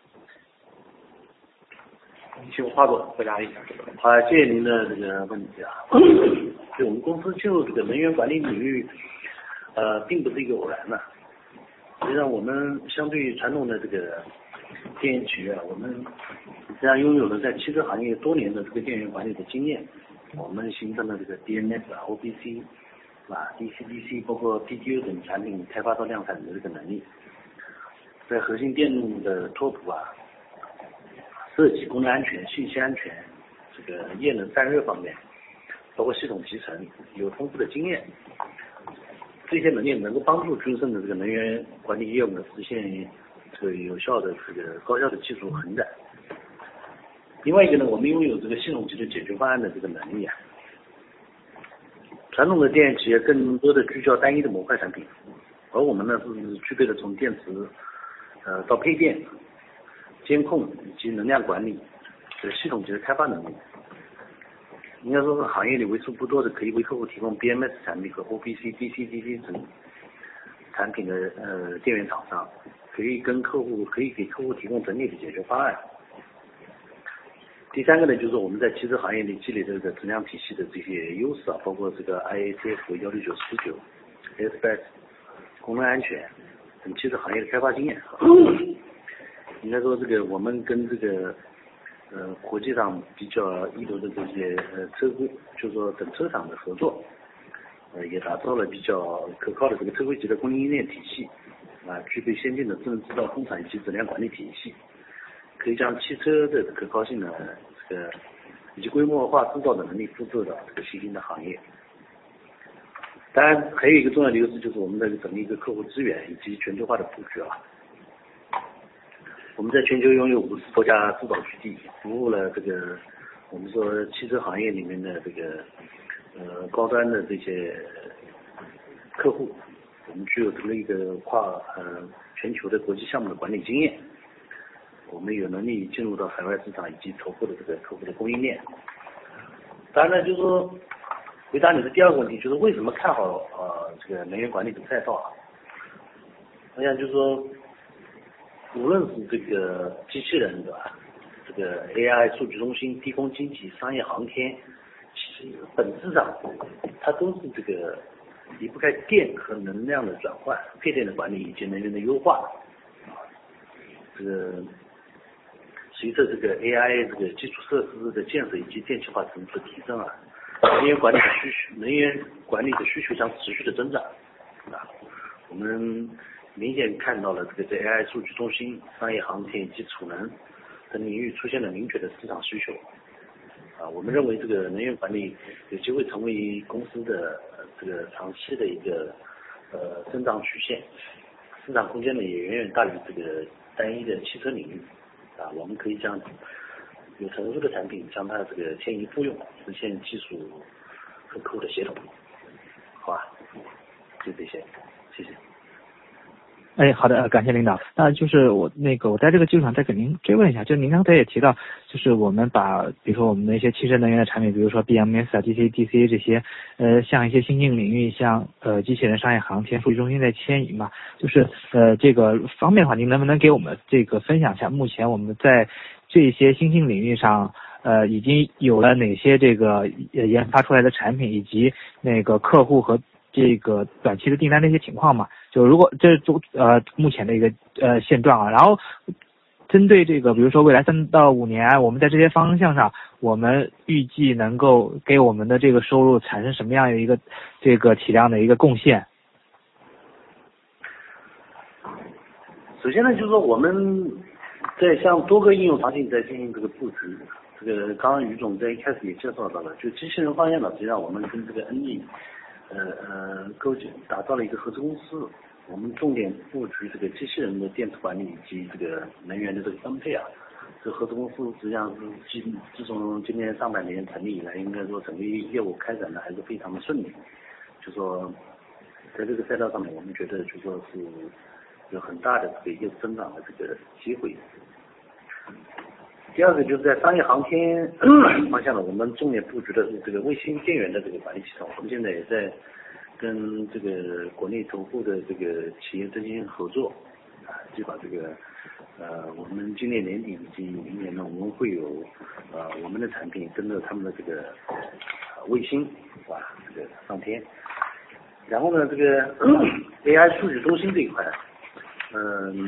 请华总回答一下这个。好，谢谢您的这个问题啊。就我们公司进入这个能源管理领域，呃，并不是一个偶然的。实际上，我们相对于传统的这个电源企业，我们实际上拥有了在汽车行业多年的这个电源管理的经验。我们形成了这个 D M S 啊、O B C。啊 ，D C D C 包括 P T U 等产品开发到量产的这个能力，在核心电路的拓扑啊、设计、功能安全、信息安全、这个液能散热方面，包括系统集成，有丰富的经验。这些能力能够帮助君盛的这个能源管理业务呢，实现这个有效的这个高效的技术横展。另外一个呢，我们拥有这个系统级的解决方案的这个能力啊。传统的电源企业更多的聚焦单一的模块产品，而我们呢是具备了从电池呃到配电、监控以及能量管理的系统级的开发能力。应该说是行业里为数不多的可以为客户提供 B M S 产品和 O B C、D C D C 等产品的呃电源厂商，可以跟客户可以给客户提供整体的解决方案。第三个呢，就是我们在汽车行业里积累的这个质量体系的这些优势啊，包括这个 I A T F 一六九四九、S B S、功能安全等汽车行业的开发经验。应该说，这个我们跟这个呃国际上比较一流的这些呃车规，就是说等车厂的合作，呃也打造了比较可靠的这个车规级的供应链体系啊，具备先进的智能制造工厂以及质量管理体系。可以将汽车的可靠性呢，这个以及规模化制造的能力复制到这个新兴的行业。当然，还有一个重要的优势就是我们的整个一个客户资源以及全球化的布局啊。我们在全球拥有五十多家制造基地，服务了这个我们说汽车行业里面的这个呃高端的这些客户，我们具有这么一个跨呃全球的国际项目的管理经验。我们有能力进入到海外市场以及头部的这个客户的供应链。当然呢，就是说回答你的第二个问题，就是为什么看好呃这个能源管理的赛道啊？我想就是说，无论是这个机器人对吧，这个 A I 数据中心、低空经济、商业航天，其实本质上它都是这个离不开电和能量的转换、配电的管理以及能源的优化。这个随着这个 A I 这个基础设施的建设以及电气化程度的提升啊，能源管理的需求，能源管理的需求将持续的增长啊。我们明显看到了这个在 A I 数据中心、商业航天以及储能等领域出现了明确的市场需求啊。我们认为这个能源管理有机会成为公司的这个长期的一个呃增长曲线，市场空间呢也远远大于这个单一的汽车领域。啊，我们可以将有成熟的产品将它这个迁移复用，实现技术和客户的协同。好吧，就这些，谢谢。 哎，好的，感谢领导。那就是我那个我在这个基础上再给您追问一下，就您刚才也提到，就是我们把比如说我们的一些汽车能源的产品，比如说 B M S 啊、D C D C 这些，呃，像一些新兴领域，像呃机器人、商业航天、数据中心在迁移嘛，就是呃这个方面的话，您能不能给我们这个分享一下，目前我们在这些新兴领域上，呃，已经有了哪些这个研发出来的产品，以及那个客户和这个短期的订单的一些情况嘛？ 就如果这是呃目前的一个呃现状啊，然后针对这个比如说未来三到五年，我们在这些方向上，我们预计能够给我们的这个收入产生什么样的一个这个体量的一个贡献？ 首先呢，就是说我们在向多个应用场景在进行这个布局。这个刚刚于总在一开始也介绍到了，就机器人方向呢，实际上我们跟这个 N E 呃呃构建打造了一个合资公司，我们重点布局这个机器人的电池管理以及这个能源的这个分配啊。这个合资公司实际上是自自从今年上半年成立以来，应该说整个业务开展的还是非常的顺利。就说在这个赛道上面，我们觉得就说是有很大的这个业务增长的这个机会。第二个就是在商业航天方向呢，我们重点布局的是这个卫星电源的这个管理系统。我们现在也在跟这个国内头部的这个企业进行合作，啊，就把这个呃我们今年年底以及明年呢，我们会有呃我们的产品跟着他们的这个卫星是吧，这个上天。然后呢，这个 A I 数据中心这一块，嗯。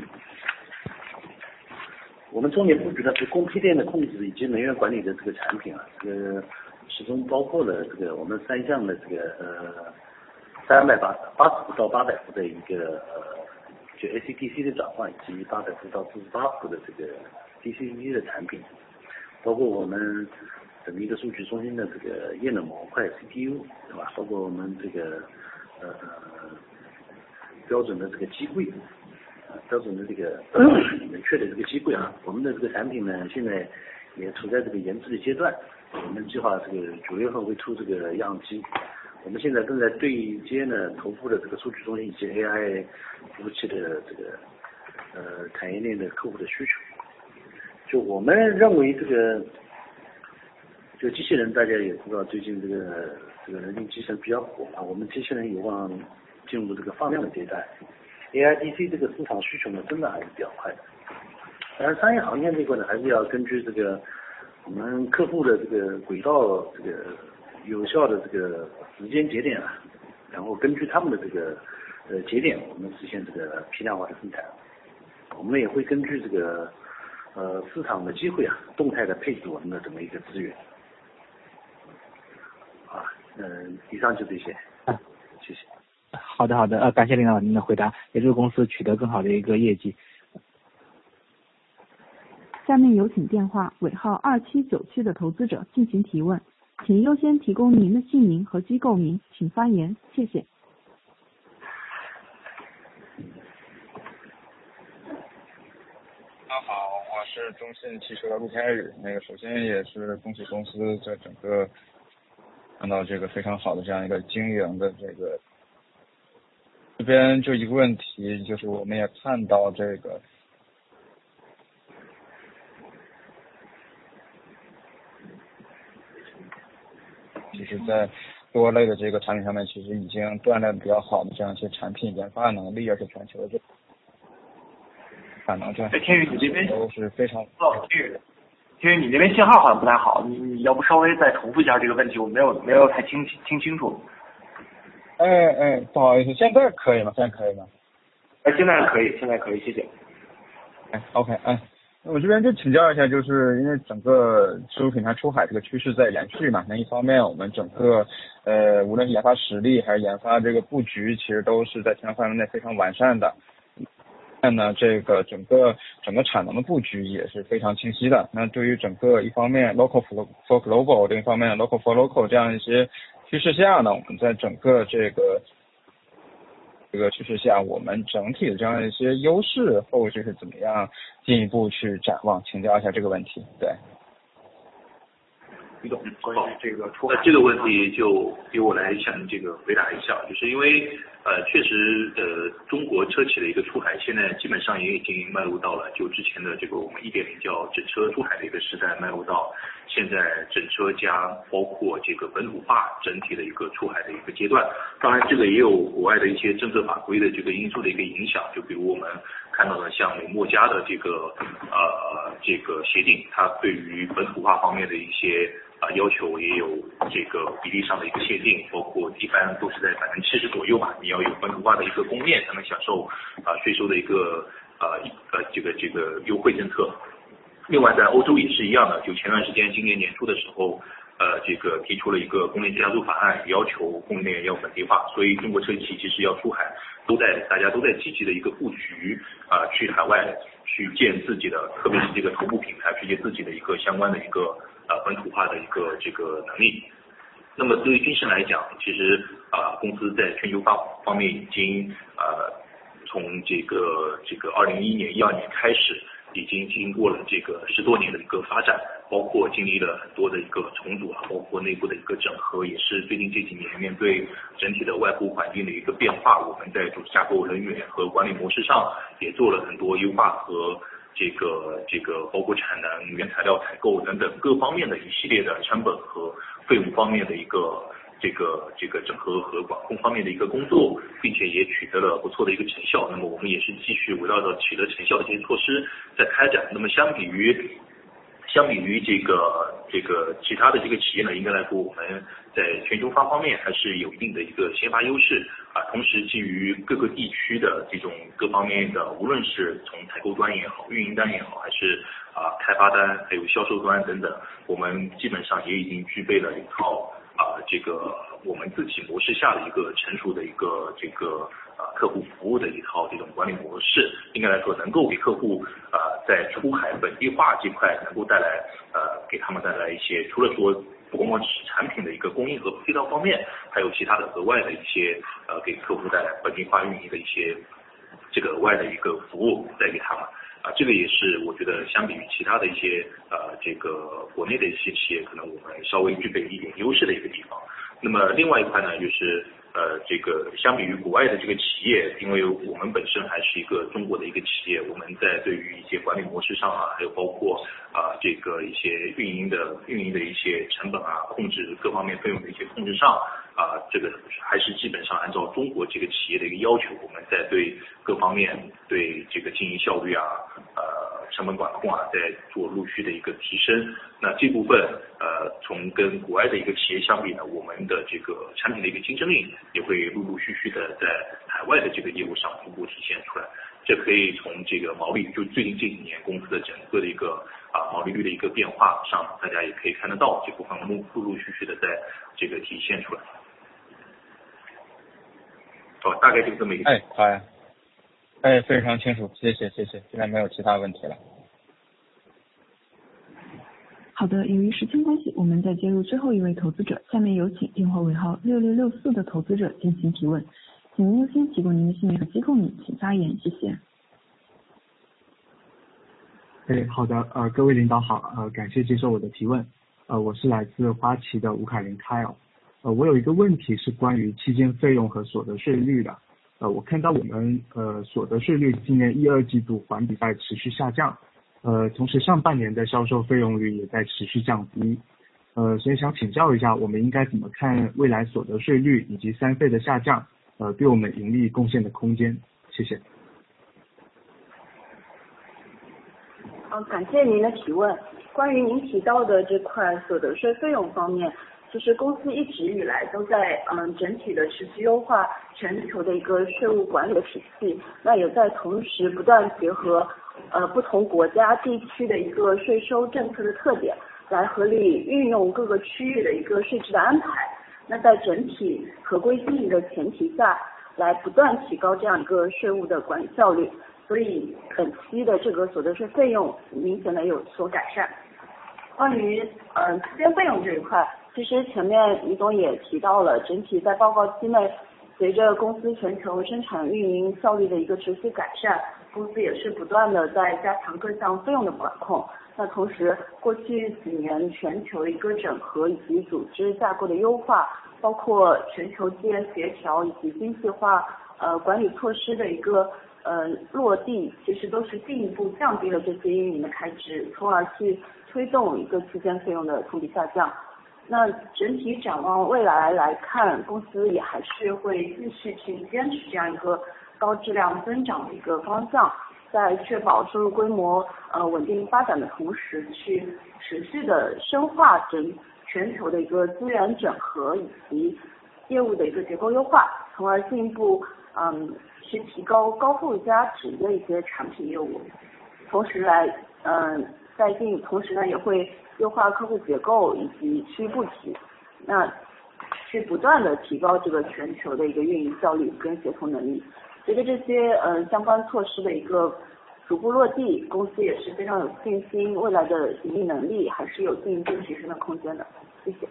我们重点布局的是供配电的控制以及能源管理的这个产品啊，这个其中包括了这个我们三项的这个呃三百八八十伏到八百伏的一个呃就 A C D C 的转换，以及八百伏到四十八伏的这个 D C D C 的产品，包括我们整个一个数据中心的这个液冷模块 C P U 对吧？包括我们这个呃标准的这个机柜。标准的这个明确的这个机柜啊，我们的这个产品呢，现在也处在这个研制的阶段。我们计划这个九月份会出这个样机。我们现在正在对接呢头部的这个数据中心以及 A I 服务器的这个呃产业链的客户的需求。就我们认为这个就机器人，大家也知道最近这个这个人形机器人比较火啊，我们机器人有望进入这个放量的阶段。A I D C 这个市场需求呢，真的还是比较快的。当然，商业航天这块呢，还是要根据这个我们客户的这个轨道这个有效的这个时间节点啊，然后根据他们的这个呃节点，我们实现这个批量化的生产。我们也会根据这个呃市场的机会啊，动态的配置我们的这么一个资源。啊，嗯、呃，以上就这些，谢谢。 好的，好的，呃，感谢领导您的回答，也祝公司取得更好的一个业绩。 下面有请电话尾号二七九七的投资者进行提问，请优先提供您的姓名和机构名，请发言，谢谢。 大家好，我是中信汽车的陆天宇。那个首先也是恭喜公司在整个看到这个非常好的这样一个经营的这个。这边就一个问题，就是我们也看到这个其实在多类的这个产品上面，其实已经锻炼比较好的这样一些产品研发能力，而且全球的这产能这样。 天宇，你这边都是非常。 哦，天宇，天宇，你这边信号好像不太好，你你要不稍微再重复一下这个问题，我没有没有太听听清楚。 哎哎，不好意思，现在可以吗？现在可以吗？ 哎，现在可以，现在可以，谢谢。 哎 ，OK， 哎，我这边就请教一下，就是因为整个自主品牌出海这个趋势在延续嘛，那一方面我们整个呃无论是研发实力还是研发这个布局，其实都是在全范围内非常完善的。那呢，这个整个整个产能的布局也是非常清晰的。那对于整个一方面 local for global， 另一方面 local for local 这样一些趋势下呢，我们在整个这个这个趋势下，我们整体的这样一些优势后续是怎么样进一步去展望？请教一下这个问题。对。 于总，关于这个出海，那这个问题就由我来想这个回答一下，就是因为呃，确实呃，中国车企的一个出海，现在基本上也已经迈入到了就之前的这个我们一点零叫整车出海的一个时代，迈入到现在整车加包括这个本土化整体的一个出海的一个阶段。当然，这个也有国外的一些政策法规的这个因素的一个影响，就比如我们看到的像美墨加的这个呃这个协定，它对于本土化方面的一些。 啊要求也有这个比例上的一个限定，包括一般都是在百分之七十左右吧，你要有本土化的一个供应链才能享受啊税收的一个呃呃这个这个优惠政策。另外在欧洲也是一样的，就前段时间今年年初的时候。呃，这个提出了一个供应链加速法案，要求供应链要本地化，所以中国车企其实要出海，都在大家都在积极的一个布局啊、呃，去海外去建自己的，特别是这个头部品牌，去建自己的一个相关的一个呃本土化的一个这个能力。那么对于君盛来讲，其实啊、呃，公司在全球化方面已经呃从这个这个二零一一年、一二年开始。已经经过了这个十多年的一个发展，包括经历了很多的一个重组啊，包括内部的一个整合，也是最近这几年面对整体的外部环境的一个变化，我们在组织架构、人员和管理模式上也做了很多优化和这个这个包括产能、原材料采购等等各方面的一系列的成本和费用方面的一个。这个这个整合和管控方面的一个工作，并且也取得了不错的一个成效。那么我们也是继续围绕着取得成效的这些措施在开展。那么相比于相比于这个这个其他的这个企业呢，应该来说我们在全球化方面还是有一定的一个先发优势啊。同时基于各个地区的这种各方面的，无论是从采购端也好、运营端也好，还是啊开发端还有销售端等等，我们基本上也已经具备了一套。啊，这个我们自己模式下的一个成熟的一个这个呃客户服务的一套这种管理模式，应该来说能够给客户呃在出海本地化这块能够带来呃给他们带来一些，除了说不光光是产品的一个供应和配套方面，还有其他的额外的一些呃给客户带来本地化运营的一些这个额外的一个服务带给他们。啊，这个也是我觉得相比于其他的一些呃这个国内的一些企业，可能我们稍微具备一点优势的一个地方。那么另外一块呢，就是呃这个相比于国外的这个企业，因为我们本身还是一个中国的一个企业，我们在对于一些管理模式上啊，还有包括啊、呃、这个一些运营的运营的一些成本啊，控制各方面费用的一些控制上。啊，这个还是基本上按照中国这个企业的一个要求，我们在对各方面对这个经营效率啊、呃成本管控啊，在做陆续的一个提升。那这部分呃，从跟国外的一个企业相比呢，我们的这个产品的一个竞争力也会陆陆续续的在海外的这个业务上逐步体现出来。这可以从这个毛利，就最近这几年公司的整个的一个啊毛利率的一个变化上，大家也可以看得到，这部分陆陆陆续续的在这个体现出来。哦，大概就这么一个。 哎，好呀。哎，非常清楚，谢谢谢谢，现在没有其他问题了。 好的，由于时间关系，我们再接入最后一位投资者，下面有请电话尾号六六六四的投资者进行提问，请您优先提供您的姓名和机构名，请发言，谢谢。 哎，好的，呃，各位领导好，呃，感谢接受我的提问，呃，我是来自花旗的吴凯林 Kyle， 呃，我有一个问题是关于期间费用和所得税率的。呃，我看到我们呃所得税率今年一二季度环比在持续下降，呃，同时上半年的销售费用率也在持续降低，呃，所以想请教一下，我们应该怎么看未来所得税率以及三费的下降，呃，对我们盈利贡献的空间？谢谢。 好，感谢您的提问。关于您提到的这块所得税费用方面，其实公司一直以来都在嗯整体的持续优化全球的一个税务管理的体系，那也在同时不断结合呃不同国家地区的一个税收政策的特点，来合理运用各个区域的一个税制的安排。那在整体合规经营的前提下，来不断提高这样一个税务的管理效率，所以本期的这个所得税费用明显的有所改善。关于嗯期间费用这一块，其实前面李总也提到了，整体在报告期内，随着公司全球生产运营效率的一个持续改善，公司也是不断的在加强各项费用的管控。那同时，过去几年全球的一个整合以及组织架构的优化，包括全球资源协调以及精细化呃管理措施的一个呃落地，其实都是进一步降低了这些运营的开支，从而去推动一个期间费用的同比下降。那整体展望未来来看，公司也还是会继续去坚持这样一个高质量增长的一个方向，在确保收入规模呃稳定发展的同时，去持续的深化整全球的一个资源整合以及业务的一个结构优化，从而进一步嗯去提高高附加值的一些产品业务，同时来嗯在进同时呢也会优化客户结构以及区域布局，那去不断的提高这个全球的一个运营效率跟协同能力。随着这些嗯相关措施的一个逐步落地，公司也是非常有信心，未来的盈利能力还是有进一步提升的空间的。谢谢。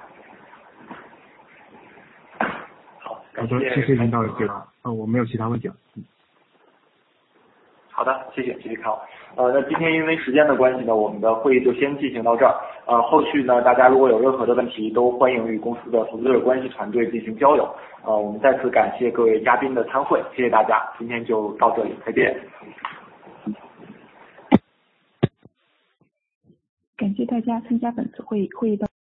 好， 好的，谢谢领导的解答。呃，我没有其他问题了。嗯。 好的，谢谢，谢谢康。呃，那今天因为时间的关系呢，我们的会议就先进行到这儿。呃，后续呢，大家如果有任何的问题，都欢迎与公司的投资者关系团队进行交流。呃，我们再次感谢各位嘉宾的参会，谢谢大家，今天就到这里，再见。 感谢大家参加本次会议，会议到